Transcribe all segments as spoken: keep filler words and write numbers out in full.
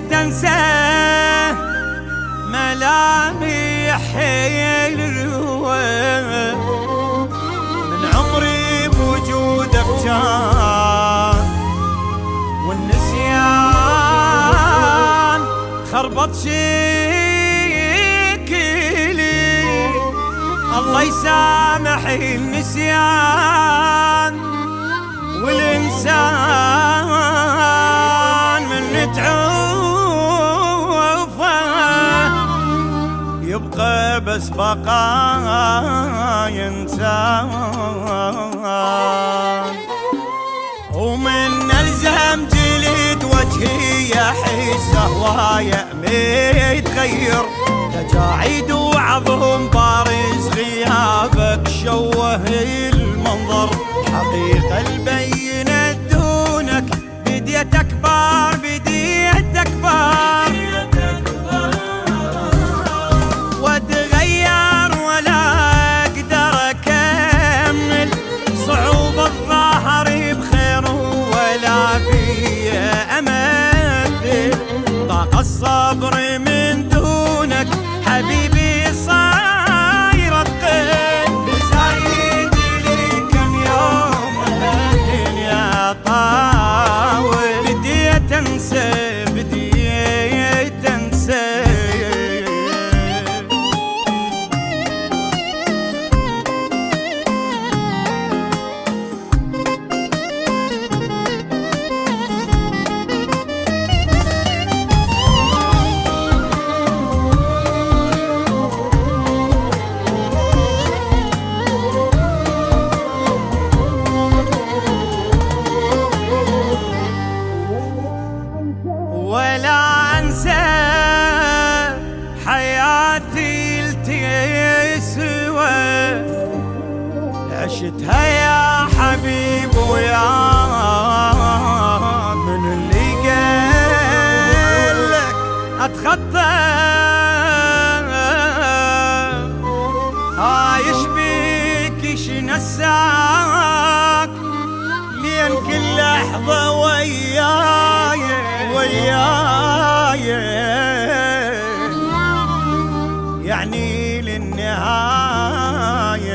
انساه ملامح الروى من عمري بوجودك كان والنسيان خربط شكلي. الله يسامح النسيان والإنسان من تعوفه يبقى بس بقايا إنسان. ومن الزم جلد وجهي احس هوايه متغير تجاعيد وعظم بارز غيابك شوه المنظر. حقيقة البينة دونك بديت اكبر بديت اكبر واتغير ولا اقدر اكمل. صعوب الظهر بخير ولا بي امثل. ضاق الصبر من دونك حبيبي صاير اتقل. زايد لي كم يوم الدنيا طاول بديت انسى بديت انسى. ولا انسى حياتي التسوى عشتها يا حبيب ويا من اللي قالك اتخطى. عايش بيك نساك لين كل لحظة وياي وياي يعني للنهاية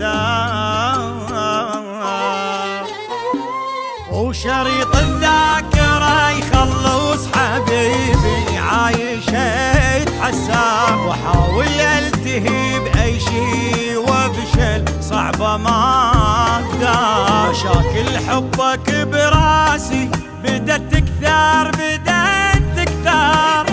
انساك. وشريط الذاكرة يخلص حبيبي عايش اتحسى. وحاول التهي بأي شي وافشل صعبة ما اقدر. شاكل حبك براسي بدت تكثر بدت تكثر.